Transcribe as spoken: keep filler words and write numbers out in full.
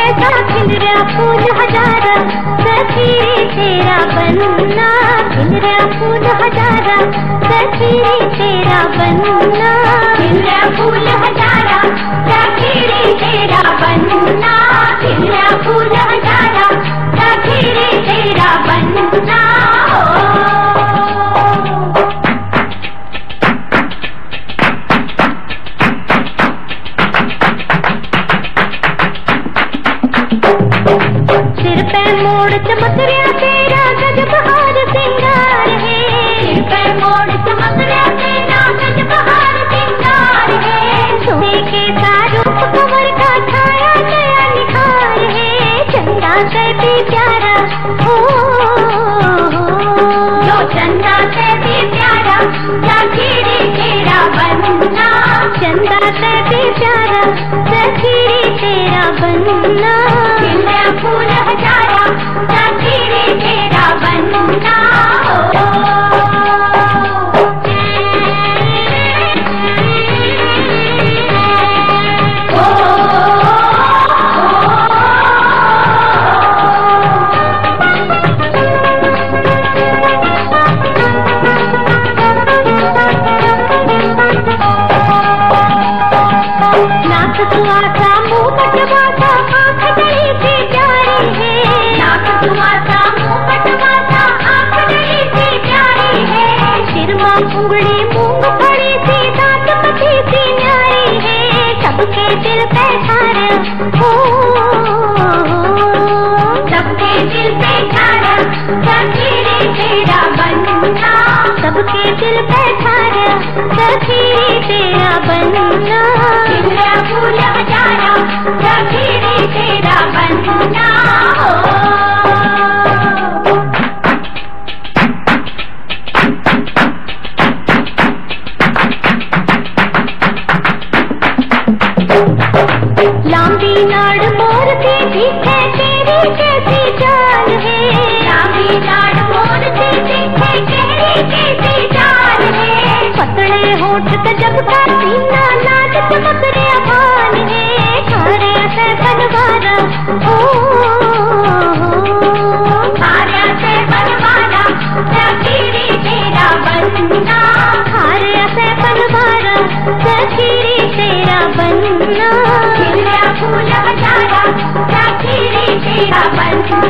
कैसा खिल रहा फूल हजारा, सखी तेरा बनना खिल रहा फूल हजारा, सखी तेरा बनना खिल रहा फूल हजारा, सखी तेरा बनना खिल रहा फूल हजारा, सखी तेरा बनना। सिर पे मोड़ चमक रहा तेरा गजब हार सिंगार है, सिर पे मोड़ चमक रहा तेरा गजब हार सिंगार है, सोने के तारूप कमर का छाया नया निखार है, चंदा से भी प्यारा हो जो चंदा से भी प्यारा, सखी तेरा बनना चंदा से भी प्यारा, सखी तेरा बनना फूल हजारा, सखी तेरा बनना। नाक सुहासा मुँह पटवासा आँख बड़ी सी प्यारी है, नाक सुहासा मुँह पटवासा आँख बड़ी सी प्यारी है, सिरमा उंगली मूंगफली सी दांत पकी सी न्यारी है, सबके दिल पे छाया हो सबके दिल पे छाया, सखी तेरा बनना सबके दिल पे छाया, सखी तेरा बनना फूल हजारा, सखी तेरा बनना लांबी नाड़ मोर की दिखे तेरी कैसी चाल है, लांबी नाड़ मोर की दिखे तेरी कैसी चाल है, पतले होठ गजब का सीना नाच चमक रहा भान है, खारे से बनवारा हो खारे से बनवारा, सखी तेरा बनना खारे से बनवारा, सखी तेरा बनना फूल हजारा, सखी तेरा बनना।